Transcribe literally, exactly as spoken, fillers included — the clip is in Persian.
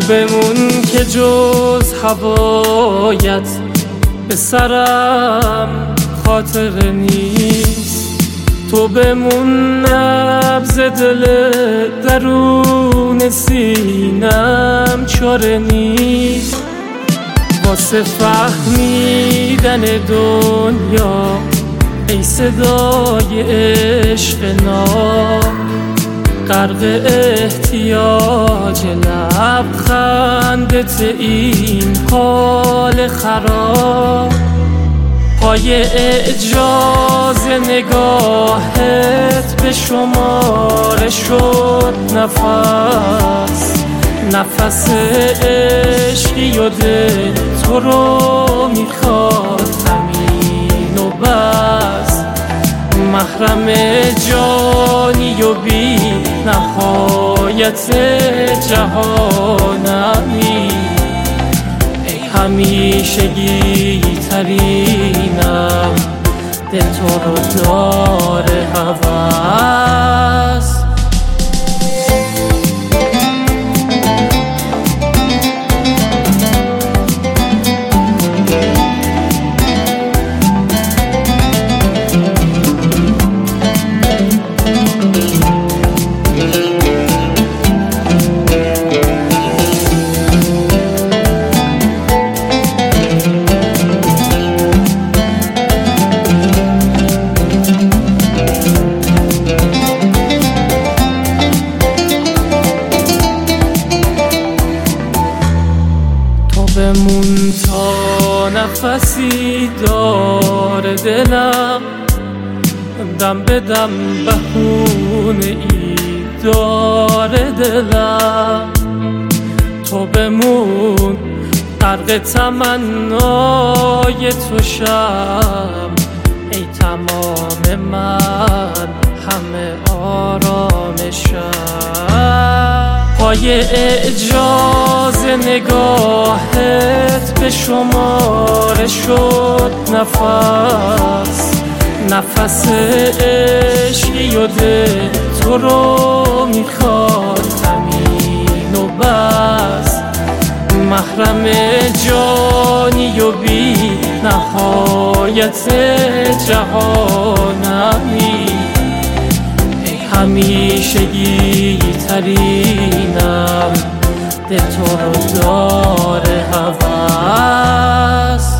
بمون که جز هوایت به سرم خاطر نیست. تو بمون نبض دل درون سینم چاره نیست. واسه فهمیدن دنیا ای صدای عشق ناب، غرق احتیاج لبخندت این حال خراب. پای اعجاز نگاهت به شماره شد نفس، نفس عشقی و دل تو رو میخواد همین و بس. محرم جانی و بی نهایت جهانمی، ای همیشگی ترینم، دل تو رو داره هوس. بمون تا نفسی داره دلم، دم به دم بهونه ای داره دلم. تو بمون غرق تمنای تو شم، ای تمام من همه آرامشم. پای اعجاز نگاهت به شماره شد نفس، نفس عشقی و دل تو رو میخواد همین و بس. محرم جانی و بی نهایت جهانمی، همیشگی ترینم، دل تو رو داره هوس.